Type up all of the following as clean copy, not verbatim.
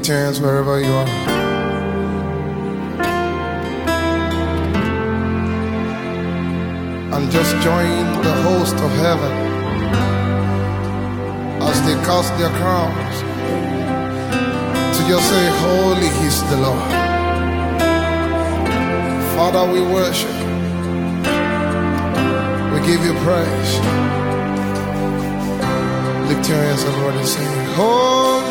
Lift your hands wherever you are. And just join the host of heaven as they cast their crowns to just say, holy is the Lord. Father, we worship. We give you praise. Lift your hands and Lord and say, holy.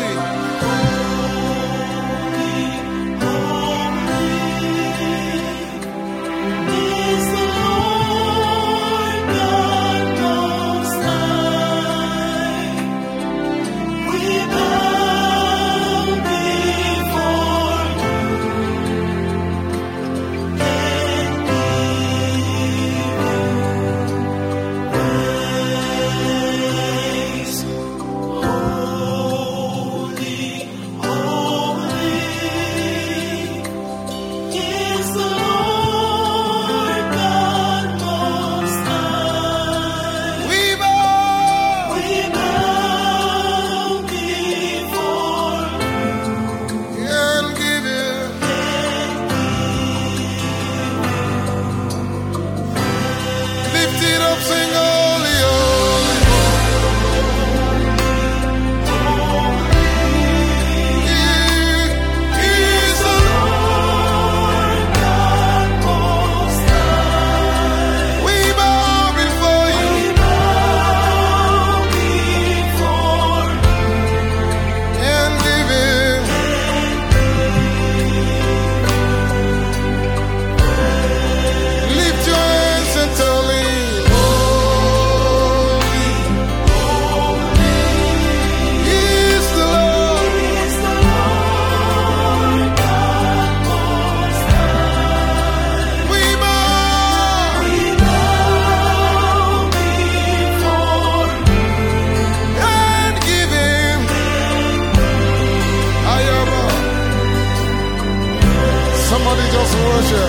Somebody just worship.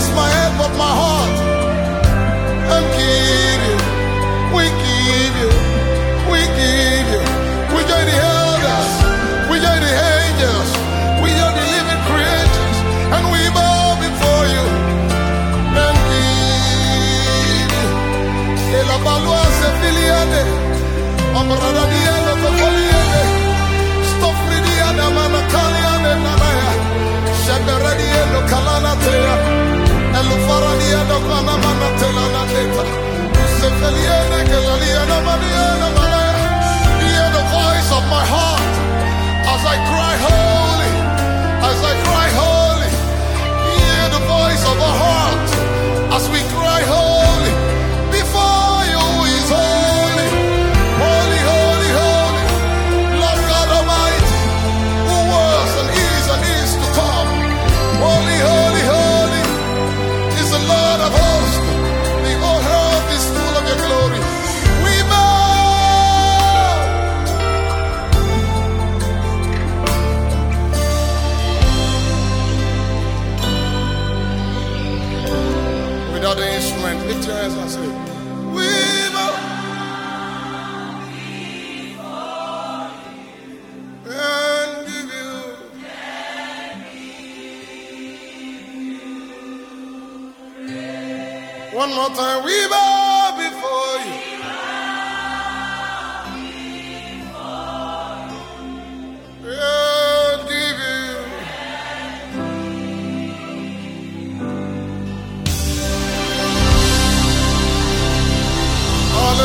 just my head, but my heart. And give you, we give you, we give you. We join the elders, we join the angels, we join the living creatures, and we bow before you. And give you. El abalua se filiade, amrada dielo to foliade, stofridiada manakaliade nanaya, shaberadielo kalana tea, elufaradiado kana manatela naneta, se filiade kelaliana maniana manaya. Hear the voice of my heart as I cry holy, as I cry holy. Hear the voice of our heart as we cry holy. Before you is holy, holy, holy, holy. Lord God Almighty, who was and is to come. Holy, holy, holy is the Lord of hosts. The whole earth is full of your glory. We bow. Without the instrument, lift your hands and say, we bow. And give you. One more time, we bow before you. And give you.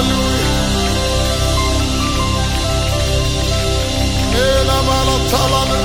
Hallelujah.